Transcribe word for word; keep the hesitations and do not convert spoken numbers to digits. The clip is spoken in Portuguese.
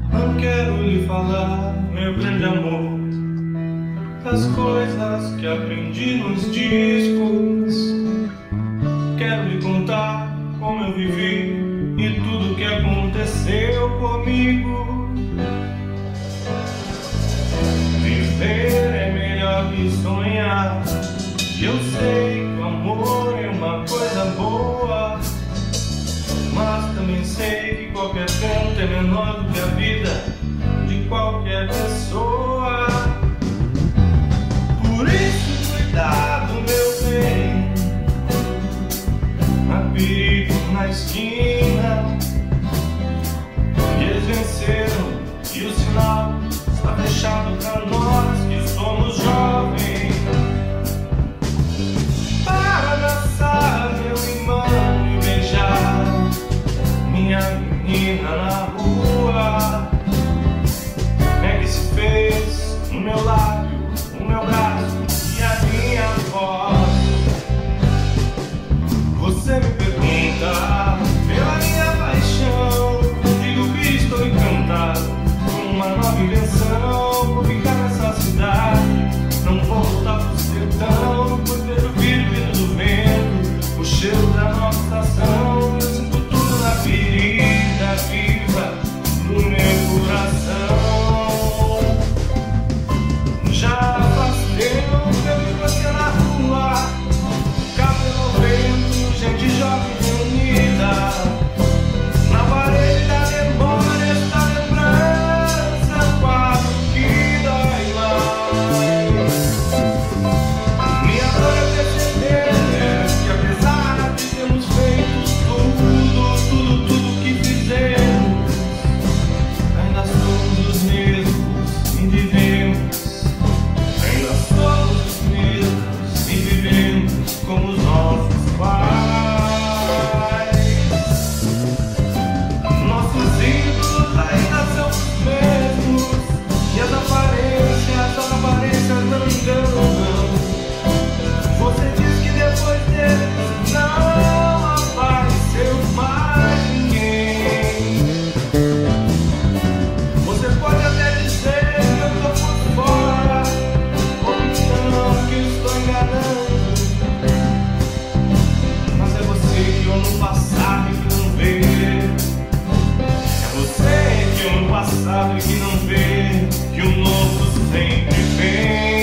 Não quero lhe falar, meu grande amor, das coisas que aprendi nos discos. Quero lhe contar como eu vivi e tudo que aconteceu comigo. Viver é melhor que sonhar, e eu sei que o amor é uma coisa boa, mas também sei que qualquer canto é menor do que a vida de qualquer pessoa. Por isso, cuidado, meu bem, há perigo na esquina, e eles venceram e o sinal está fechado pra nós que somos jovens. Para abraçar meu irmão e beijar minha menina na rua. É que se fez no meu lábio, o meu braço e a minha voz. Você me pergunta pela minha paixão, digo que estou encantado com uma nova invenção. Vou ficar nessa cidade, não vou voltar pro sertão, por ver o vírus vindo do vento, o cheiro da nova estação. Eu sinto tudo na ferida viva do meu coração. Já faz tempo que eu vi você na rua, cabelo ao vento, gente jovem reunida. Na parede da memória está a lembrança, quadro que dói mais. Minha dor é perceber que apesar de termos feito tudo, tudo, tudo que fizemos, ainda somos os mesmos e vivemos. Ainda somos os mesmos e vivemos como os nossos pais. Nossos ídolos ainda são os mesmos, e as aparências, as aparências não enganam. Você diz que depois deles não apareceu mais ninguém. Você pode até dizer que eu tô por fora, ou então que estou enganando, mas é você que olha no passado e que não vê. É você que olha no passado e que não vê que o novo sempre vem.